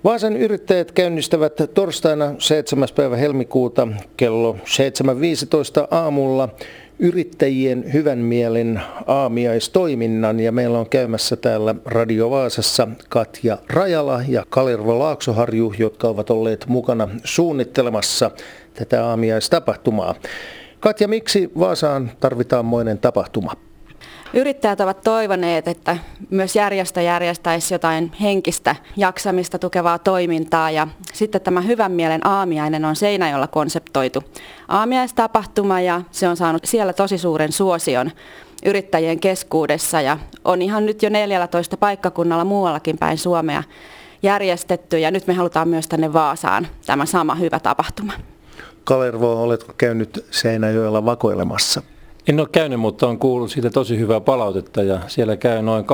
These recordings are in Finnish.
Vaasan yrittäjät käynnistävät torstaina 7. päivä helmikuuta kello 7.15 aamulla yrittäjien hyvän mielen aamiaistoiminnan ja meillä on käymässä täällä Radio Vaasassa Katja Rajala ja Kalervo Laaksoharju, jotka ovat olleet mukana suunnittelemassa tätä aamiaistapahtumaa. Katja, miksi Vaasaan tarvitaan moinen tapahtuma? Yrittäjät ovat toivoneet, että myös järjestö järjestäisi jotain henkistä jaksamista tukevaa toimintaa ja sitten tämä hyvän mielen aamiainen on Seinäjoella konseptoitu aamiaistapahtuma ja se on saanut siellä tosi suuren suosion yrittäjien keskuudessa ja on ihan nyt jo 14 paikkakunnalla muuallakin päin Suomea järjestetty ja nyt me halutaan myös tänne Vaasaan tämä sama hyvä tapahtuma. Kalervo, oletko käynyt Seinäjoella vakoilemassa? En ole käynyt, mutta olen kuullut siitä tosi hyvää palautetta ja siellä käy noin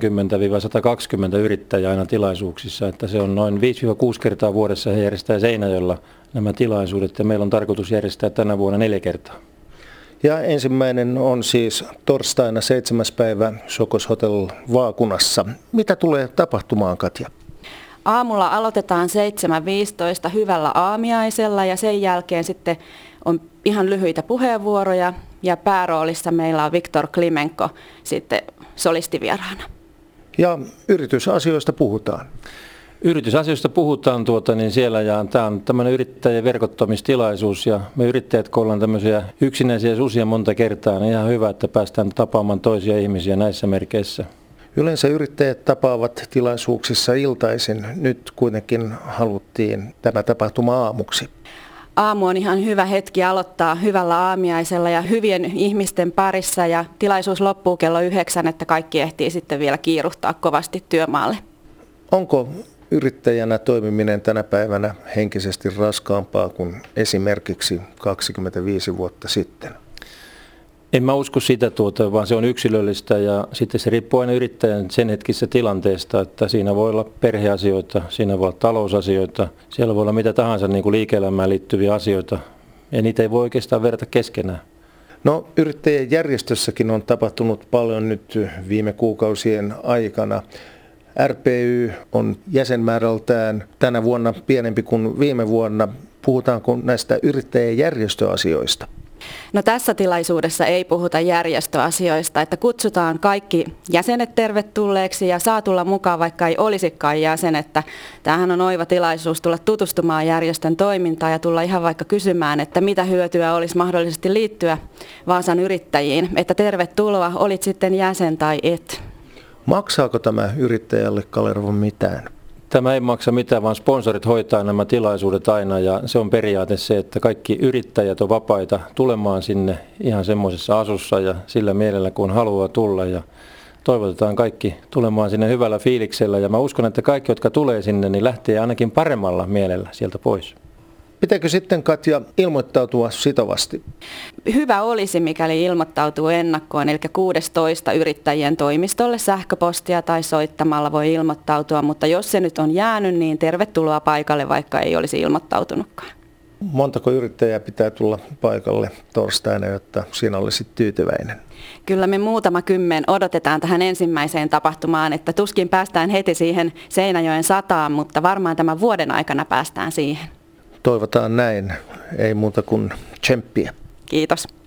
80-120 yrittäjää aina tilaisuuksissa, että se on noin 5-6 kertaa vuodessa he järjestää Seinäjoella nämä tilaisuudet ja meillä on tarkoitus järjestää tänä vuonna 4 kertaa. Ja ensimmäinen on siis torstaina 7. päivä Sokos Hotel Vaakunassa. Mitä tulee tapahtumaan, Katja? Aamulla aloitetaan 7.15 hyvällä aamiaisella ja sen jälkeen sitten on ihan lyhyitä puheenvuoroja ja pääroolissa meillä on Viktor Klimenko sitten solistivieraana. Ja yritysasioista puhutaan. Yritysasioista puhutaan siellä ja tämä on tämmöinen yrittäjien verkottamistilaisuus ja me yrittäjät, kun ollaan tämmöisiä yksinäisiä susia monta kertaa, niin ihan hyvä, että päästään tapaamaan toisia ihmisiä näissä merkeissä. Yleensä yrittäjät tapaavat tilaisuuksissa iltaisin. Nyt kuitenkin haluttiin tämä tapahtuma aamuksi. Aamu on ihan hyvä hetki aloittaa hyvällä aamiaisella ja hyvien ihmisten parissa ja tilaisuus loppuu kello 9, että kaikki ehtii sitten vielä kiiruhtaa kovasti työmaalle. Onko yrittäjänä toimiminen tänä päivänä henkisesti raskaampaa kuin esimerkiksi 25 vuotta sitten? En mä usko sitä, vaan se on yksilöllistä ja sitten se riippuu aina yrittäjän sen hetkisestä tilanteesta, että siinä voi olla perheasioita, siinä voi olla talousasioita, siellä voi olla mitä tahansa niin kuin liike-elämään liittyviä asioita ja niitä ei voi oikeastaan verrata keskenään. No, yrittäjien järjestössäkin on tapahtunut paljon nyt viime kuukausien aikana. RPY on jäsenmäärältään tänä vuonna pienempi kuin viime vuonna. Puhutaanko näistä yrittäjien järjestöasioista? No tässä tilaisuudessa ei puhuta järjestöasioista, että kutsutaan kaikki jäsenet tervetulleeksi ja saa tulla mukaan, vaikka ei olisikaan jäsen, että tämähän on oiva tilaisuus tulla tutustumaan järjestön toimintaan ja tulla ihan vaikka kysymään, että mitä hyötyä olisi mahdollisesti liittyä Vaasan yrittäjiin, että tervetuloa, olit sitten jäsen tai et. Maksaako tämä yrittäjälle, Kalervo, mitään? Tämä ei maksa mitään, vaan sponsorit hoitaa nämä tilaisuudet aina ja se on periaate se, että kaikki yrittäjät on vapaita tulemaan sinne ihan semmoisessa asussa ja sillä mielellä, kun haluaa tulla ja toivotetaan kaikki tulemaan sinne hyvällä fiiliksellä ja mä uskon, että kaikki, jotka tulee sinne, niin lähtee ainakin paremmalla mielellä sieltä pois. Pitääkö sitten, Katja, ilmoittautua sitovasti? Hyvä olisi, mikäli ilmoittautuu ennakkoon, eli 16 yrittäjien toimistolle sähköpostia tai soittamalla voi ilmoittautua, mutta jos se nyt on jäänyt, niin tervetuloa paikalle, vaikka ei olisi ilmoittautunutkaan. Montako yrittäjää pitää tulla paikalle torstaina, jotta siinä olisi tyytyväinen? Kyllä me muutama kymmen odotetaan tähän ensimmäiseen tapahtumaan, että tuskin päästään heti siihen Seinäjoen sataan, mutta varmaan tämän vuoden aikana päästään siihen. Toivotaan näin, ei muuta kuin tsemppiä. Kiitos.